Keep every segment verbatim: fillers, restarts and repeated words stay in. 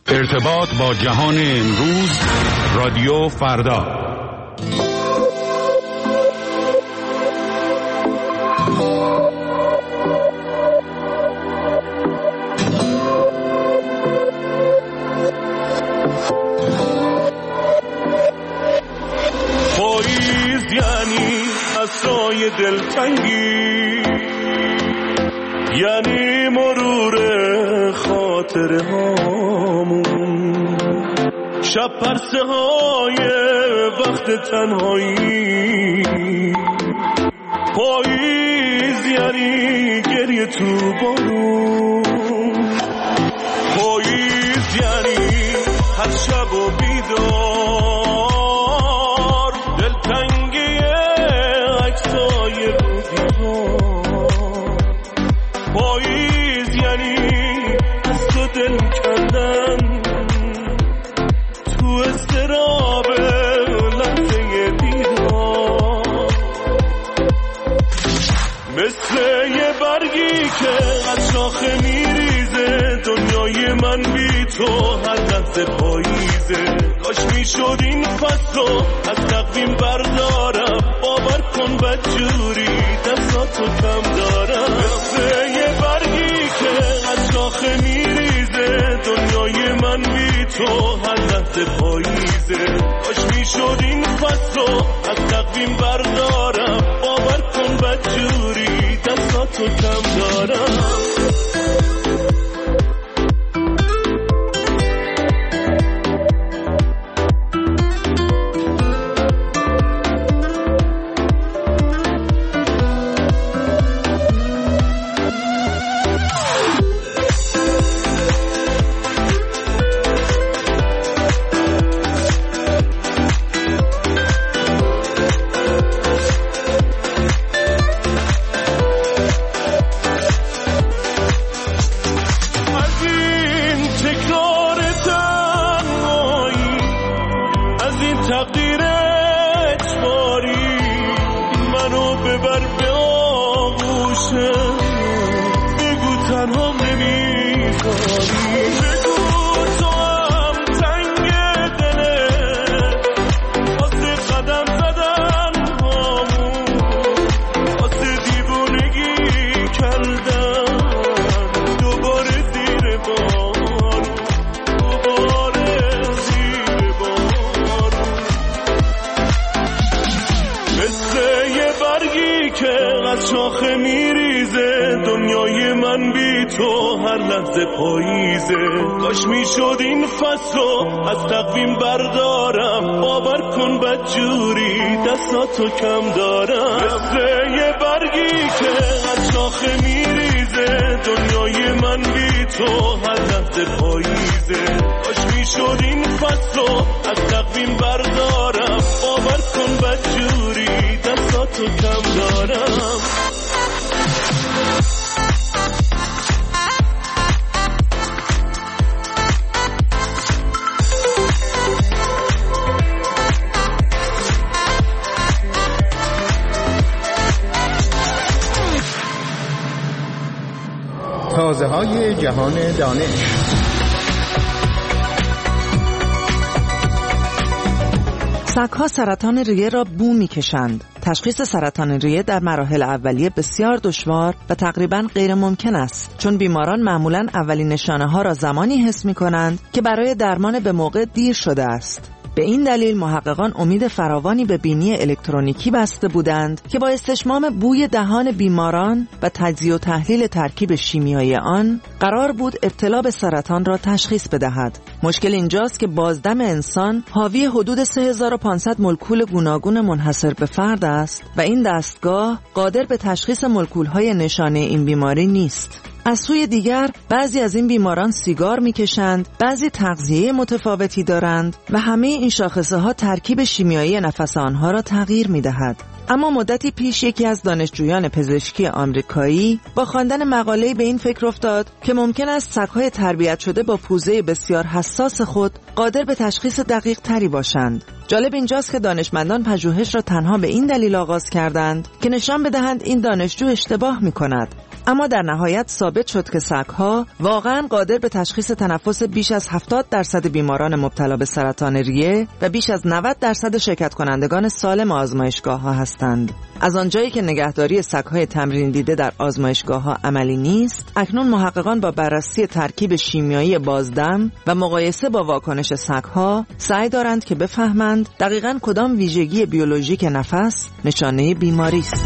ارتباط با جهان امروز، رادیو فردا. پاییز یعنی عصای دلتنگی، یعنی مرور خاطره هامون، شب پرسه های وقت تنهایی. پاییز یعنی گریه تو بارون، پاییز یعنی هر شب و بیدار دلتنگی عکسای رودیوار. پاییز یعنی از تو دل کندن تو اضطراب لحظه دیدار، مثل یه برگی که از شاخه میریزه. دنیای من بی تو هر لحظه پاییزه. کاش میشد این فصل از تقویم بردارم، باور کن بدجوری دستاتو کم دارم. مثل یه برگی که از شاخه میریزه. دنیای من بی تو هر لحظه پاییزه. کاش میشد این فصل از تقویم بردارم، باور کن بدجوری دستاتو کم دارم. کاش میشد این فصل از تقویم بردارم، باور کن بدجوری دستاتو کم دارم. مثل یه برگی که از شاخه میریزه. دنیای من بی تو هر لحظه پاییزه. کاش میشد این فصل از تقویم بردارم، باور کن بدجوری دستاتو کم دارم. تازه های جهان دانش. سگ‌ها سرطان ریه را بو می‌کشند. تشخیص سرطان ریه در مراحل اولیه بسیار دشوار و تقریباً غیر ممکن است، چون بیماران معمولاً اولین نشانه‌ها را زمانی حس می‌کنند که برای درمان به موقع دیر شده است. به این دلیل محققان امید فراوانی به بینی الکترونیکی بسته بودند که با استشمام بوی دهان بیماران و تجزیه و تحلیل ترکیب شیمیایی آن قرار بود ابتلا به سرطان را تشخیص بدهد. مشکل اینجاست که بازدم انسان حاوی حدود سه هزار و پانصد مولکول گوناگون منحصر به فرد است و این دستگاه قادر به تشخیص مولکول‌های نشانه این بیماری نیست. از سوی دیگر بعضی از این بیماران سیگار میکشند، بعضی تغذیه متفاوتی دارند و همه این شاخصه ها ترکیب شیمیایی نفس آنها را تغییر میدهد. اما مدتی پیش یکی از دانشجویان پزشکی آمریکایی با خواندن مقاله‌ای به این فکر افتاد که ممکن است سگ‌های تربیت شده با پوزه بسیار حساس خود قادر به تشخیص دقیق تری باشند. جالب اینجاست که دانشمندان پژوهش را تنها به این دلیل آغاز کردند که نشان بدهند این دانشجو اشتباه می‌کند. اما در نهایت ثابت شد که سگ‌ها واقعاً قادر به تشخیص تنفس بیش از هفتاد درصد بیماران مبتلا به سرطان ریه و بیش از نود درصد شرکت کنندگان سالم آزمایشگاه‌ها هستند. از آنجایی که نگهداری سگ‌های تمرین دیده در آزمایشگاه‌ها عملی نیست، اکنون محققان با بررسی ترکیب شیمیایی بازدم و مقایسه با واکنش سگ‌ها سعی دارند که بفهمند دقیقاً کدام ویژگی بیولوژیک نفس نشانه بیماری است.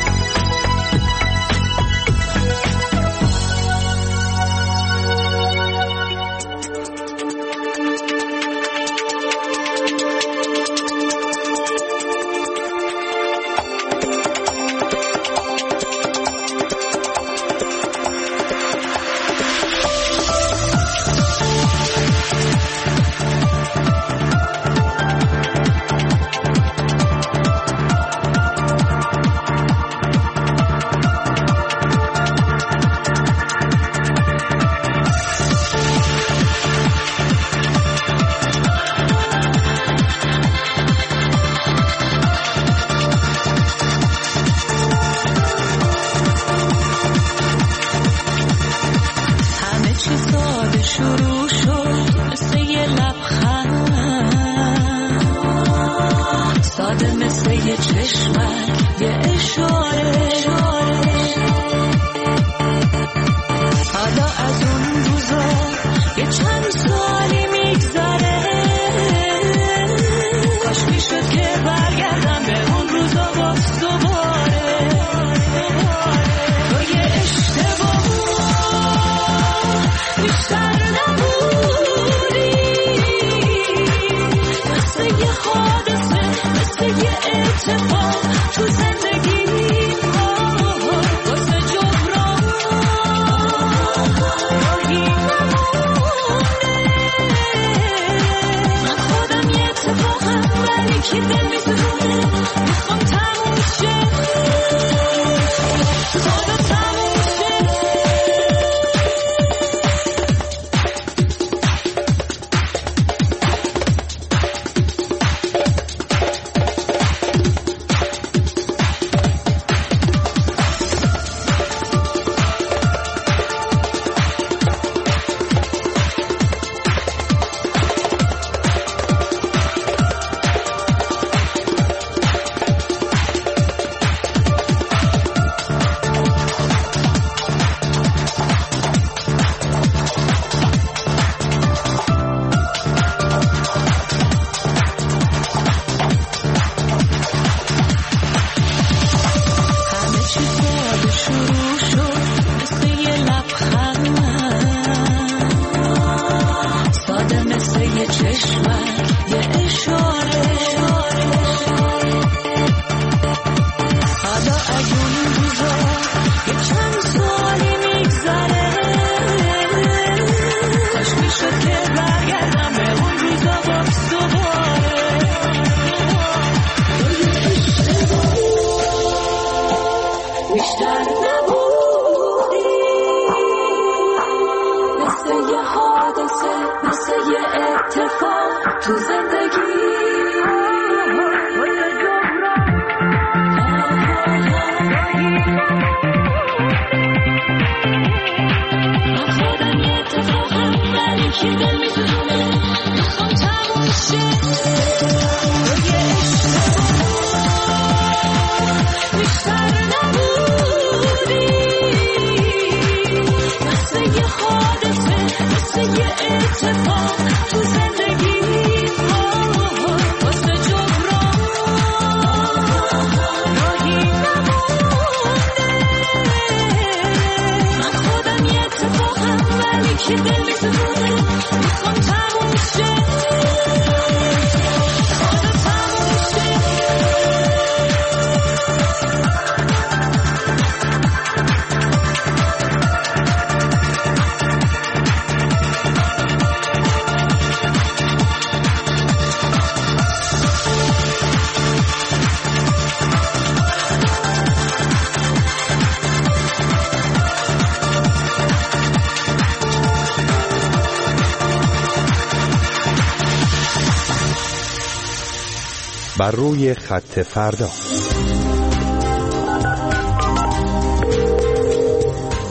بر روی خط فردا.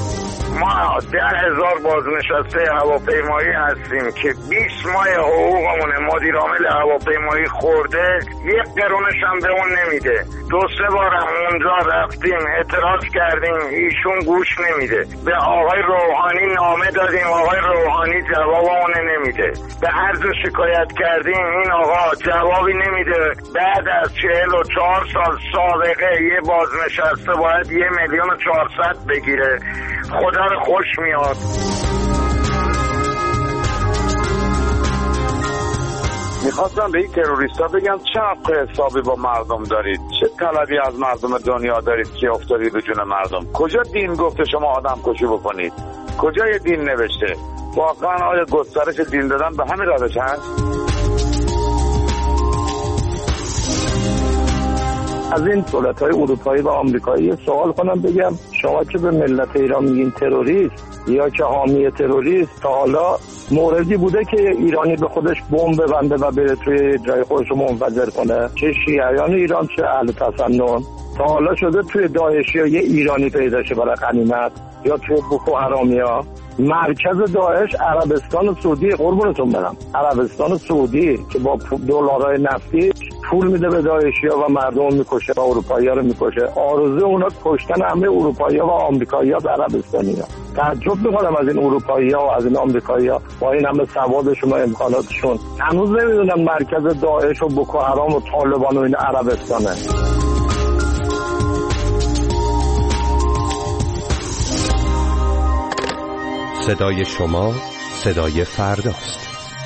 ده هزار بازنشسته هواپیمایی هستیم که بیست ماه حقوقمونه مدیر عامل هواپیمایی خورده، یک قرونش هم به اون نمیده. دو سه بار هم اونجا رفتیم اعتراض کردیم، ایشون گوش نمیده. به آقای روحانی نامه دادیم، آقای روحانی جوابمون نمیده. به هر جا شکایت کردیم این آقا جوابی نمیده. بعد از چهل و چهار سال سابقه یه بازنشسته باید یه میلیون و چهارصد بگیره. خدا رو خوش میاد. میخواستم به این تروریستا بگم چه حق حسابی با مردم دارید، چه طلبی از مردم دنیا دارید که افتادید به جون مردم. کجا دین گفته شما آدم کشی بکنید؟ کجا یه دین نوشته؟ واقعا آیا گسترش دین دادن به همین روش هست؟ از این دولت‌های اروپایی و آمریکایی سوال کنم بگم شما که به ملت ایران میگین تروریست یا که حامی تروریست، تا حالا موردی بوده که ایرانی به خودش بمب ببنده و بره توی جای خودش رو منفجر کنه؟ چه شیعیان ایران چه اهل تسنن. تا حالا شده توی داعشی ها یه ایرانی پیدا شه برای غنیمت یا توی بوکو حرامیا؟ مرکز داعش عربستان سعودی، قربونتون برم، عربستان سعودی که با دلارای نفتی پول میده به داعشیا و مردم میکشه و اروپایی‌ها رو میکشه. آرزو اونا کشتن همه اروپایی‌ها و آمریکایی‌ها و عربستانی‌ها. تعجب میکنم از این اروپایی‌ها و از این آمریکایی‌ها با این همه سوادشون و امکاناتشون هنوز نمیدونن مرکز داعش و بوکو حرام و طالبان و این عربستانه. صدای شما صدای فرداست.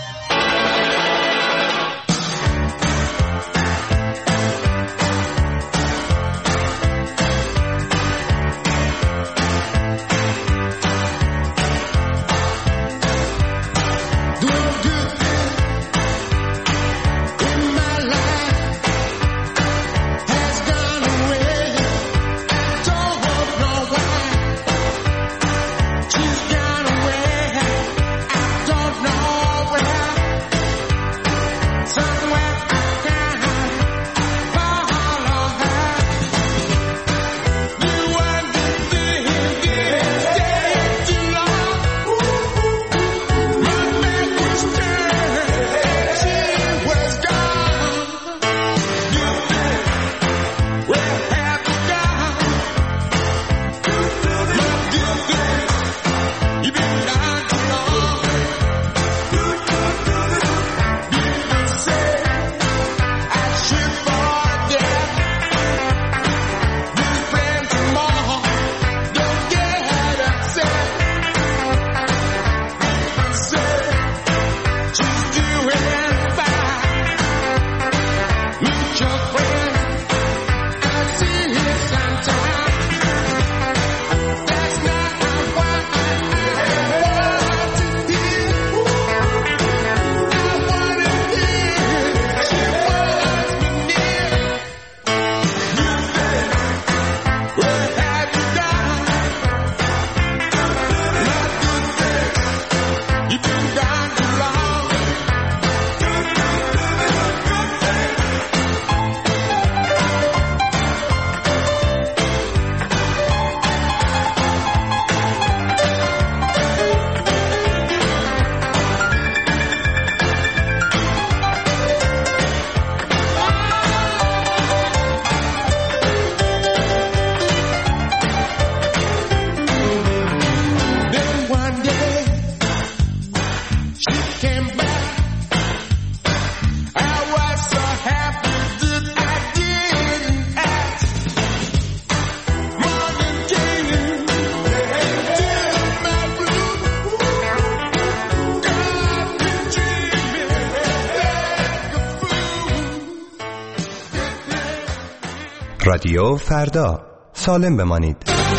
رادیو فردا، سالم بمانید.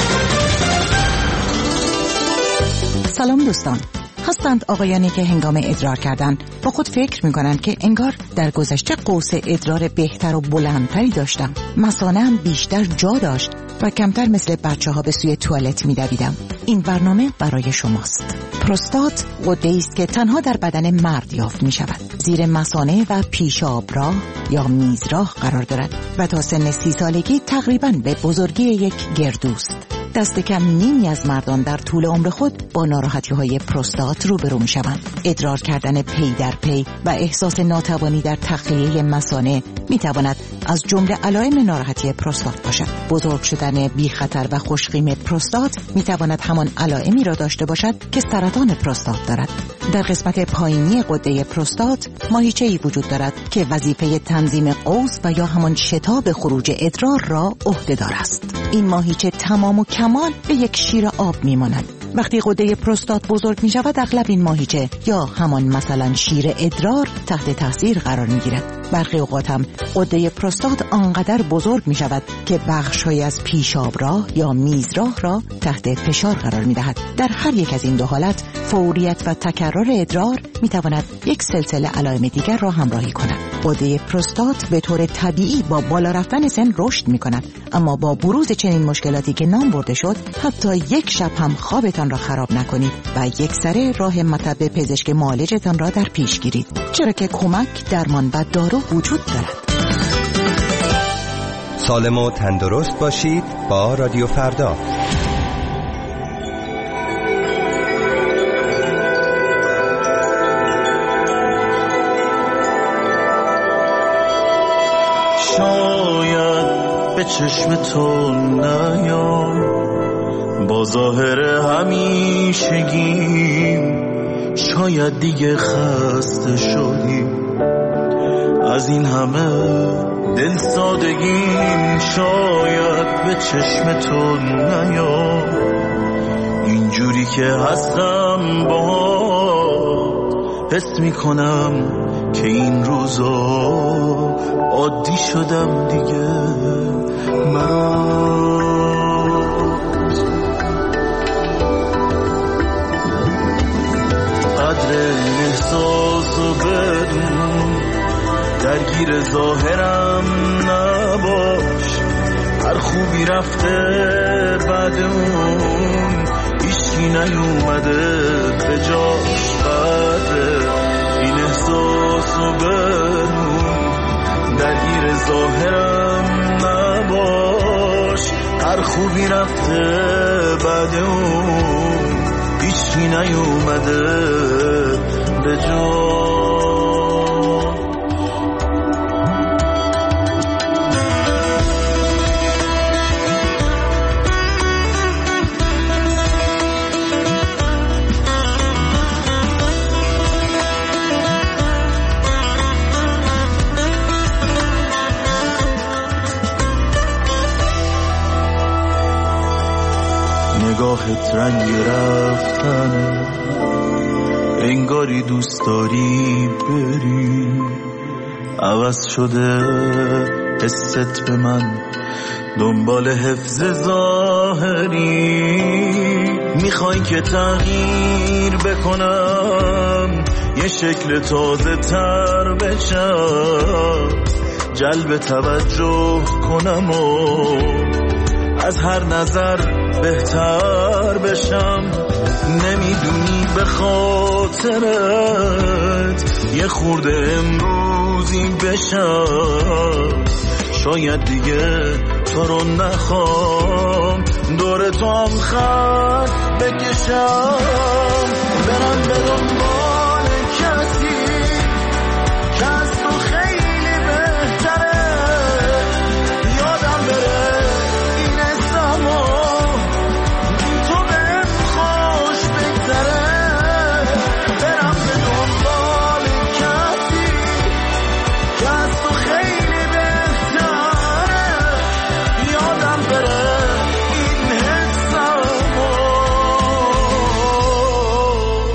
سلام دوستان. هستند آقایانی که هنگام ادرار کردن با خود فکر میکنند که انگار در گذشته قوس ادرار بهتر و بلندتری داشتم، مثانه هم بیشتر جا داشت و کمتر مثل بچه ها به سوی توالت میدویدم. این برنامه برای شماست. پروستات غده‌ای است که تنها در بدن مرد یافت می شود. زیر مثانه و پیشابراه یا میزراه قرار دارد و تا سن سی سالگی تقریباً به بزرگی یک گردوست. در دست کم نیمی از مردان در طول عمر خود با ناراحتی‌های پروستات روبرو می‌شوند. ادرار کردن پی در پی و احساس ناتوانی در تخلیه مثانه می‌تواند از جمله علائم ناراحتی پروستات باشد. بزرگ شدن بی خطر و خوشقیم پروستات می‌تواند همان علائمی را داشته باشد که سرطان پروستات دارد. در قسمت پایینی غده پروستات ماهیچه‌ای وجود دارد که وظیفه تنظیم قوس و یا همان شتاب خروج ادرار را عهده‌دار است. این ماهیچه تمام و کمال به یک شیر آب می‌ماند. وقتی غده پروستات بزرگ می شود اغلب این ماهیچه یا همان مثلا شیر ادرار تحت تاثیر قرار می گیرد. برخی اوقات هم غده پروستات آنقدر بزرگ می شود که بخش‌های از پیشاب راه یا میزراه را تحت فشار قرار می دهد. در هر یک از این دو حالت فوریت و تکرار ادرار می تواند یک سلسله علائم دیگر را همراهی کند. غده پروستات به طور طبیعی با بالا رفتن سن رشد می کند، اما با بروز چنین مشکلاتی که نام برده شد حتی یک شب هم خوابتان را خراب نکنید و یک سره راه مطب پزشک معالجتان را در پیش گیرید، چرا که کمک، درمان و دارو وجود دارد. سالم و تندرست باشید با رادیو فردا. شاید به چشم تو نیام با ظاهر همیشگیم، شاید دیگه خسته شدیم از این همه دل سادگیم. شاید به چشم تو نیام اینجوری که هستم با حس میکنم که این روزا عادی شدم دیگه. مرا قدر احساسو بدون، درگیر ظاهرم نباش، هر خوبی رفته بعد اون هیچکی نیومده به جاش. قدر این احساسو بدون، درگیر ظاهرم نباش، هر خوبی رفته بعد اون هیچکی نیومده به جاش. نگاهت رنگ رفتن، انگاری دوست داری بری، عوض شده حست به من، دنبال حفظ ظاهری. میخوای که تغییر بکنم، یه شکل تازه تر بشم، جلب توجه کنم و از هر نظر بهتر بشم. نمیدونی به خاطرت یه خورده امروزی بشم، شاید دیگه تو رو نخوام دور تو هم خط بکشم. برم به دنبال کسی که از تو خیلی بهتره، یادم بره این زمان بی تو بهم خوش بگذره. برم به دنبال کسی که از تو خیلی بهتره، یادم بره این زمان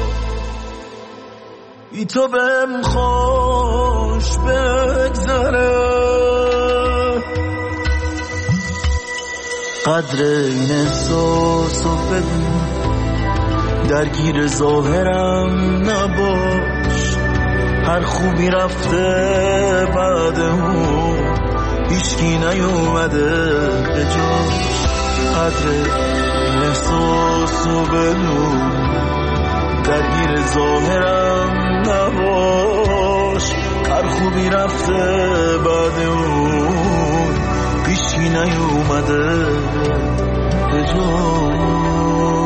بی تو بهم خوش بگذره. قدر این احساسو بدون، درگیر ظاهرم نباش، هر خوبی رفته بعد اون هیچکی نیومده به جاش. قدر این احساسو بدون، درگیر ظاهرم نباش، هر خوبی رفته بعد اون هیچکی نیومده به جا.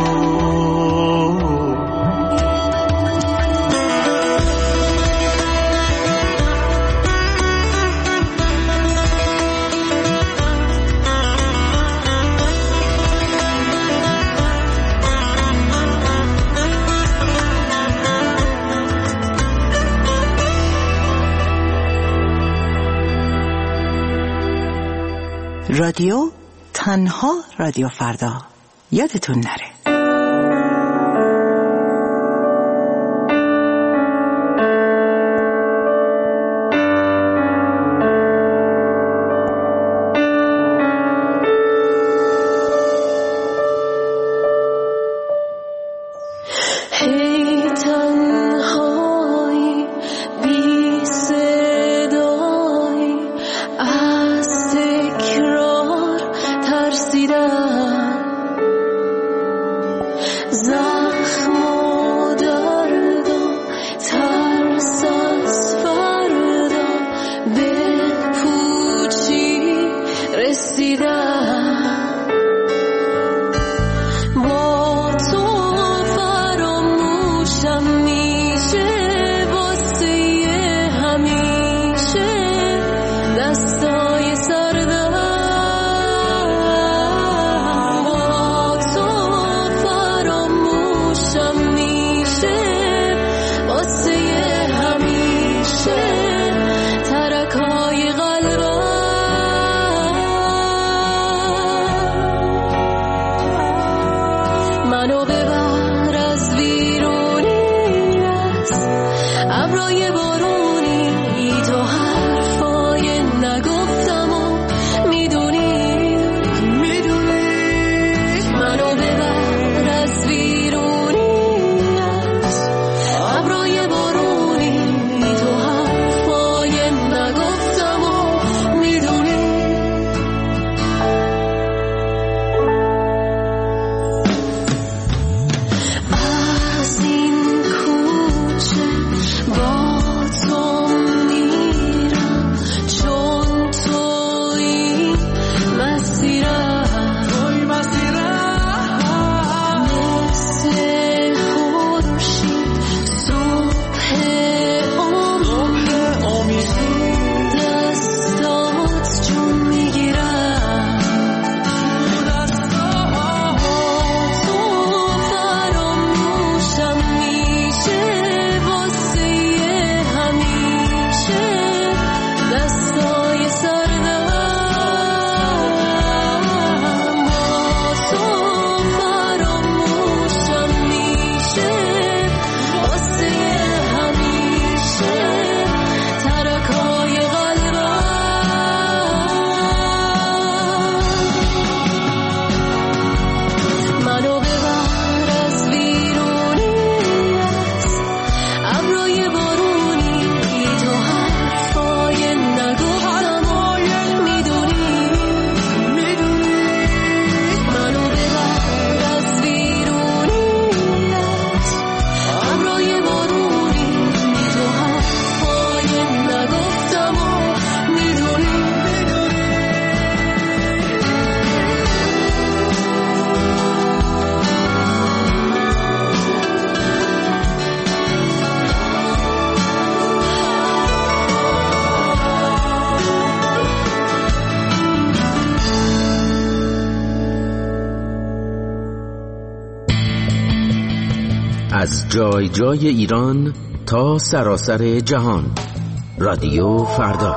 رادیو تنها رادیو فردا، یادتون نره. از جای جای ایران تا سراسر جهان، رادیو فردا.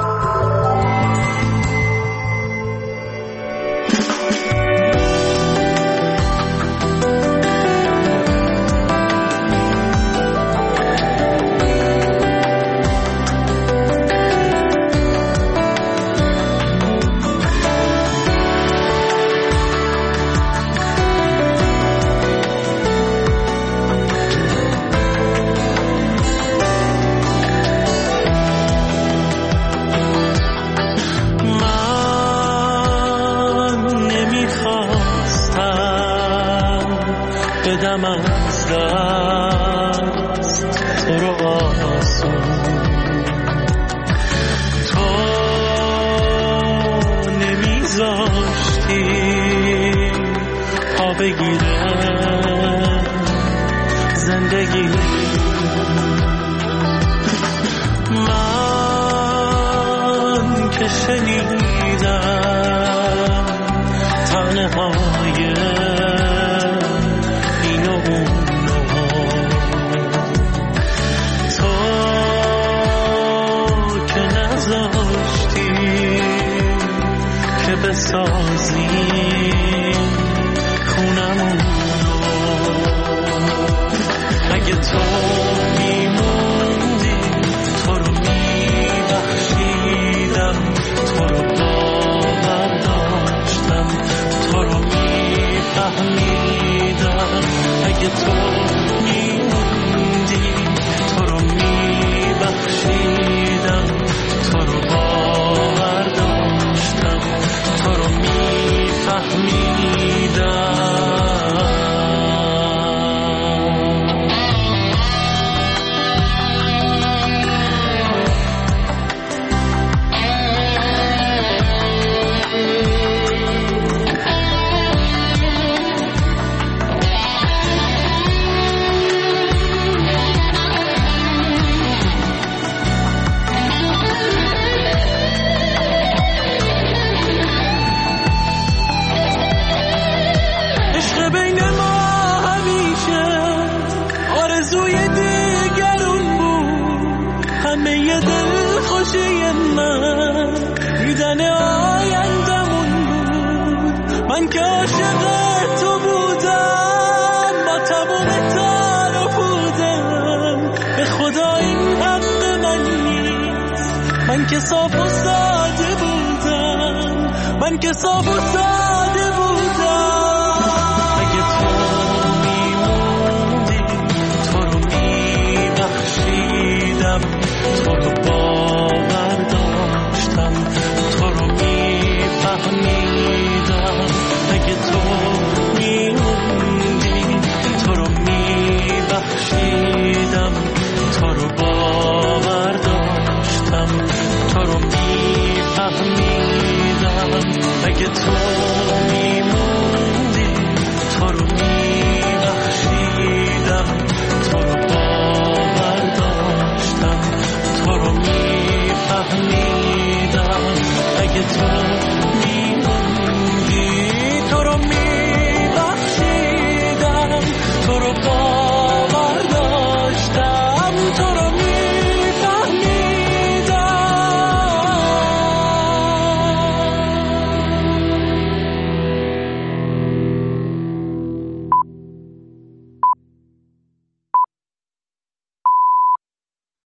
بدم از دست تو رو آسون، تو نمیذاشتی جا بگیره زندگی. من که شنیدم تنهای این و اونو، تو که نذاشتی که بسازی خونمونو. اگه تو میموندی تو رو میبخشیدم، تو رو باور داشتم، تو رو میفهمیدم. اگه تو میموندی تو رو میبخشیدم، تو رو باور داشتم، تو رو میفهمیدم. من که عاشق تو بودم، با تمام تن و پودم، به خدا این حق من نیست. من که صاف و ساده بودم، من که صاف و ساده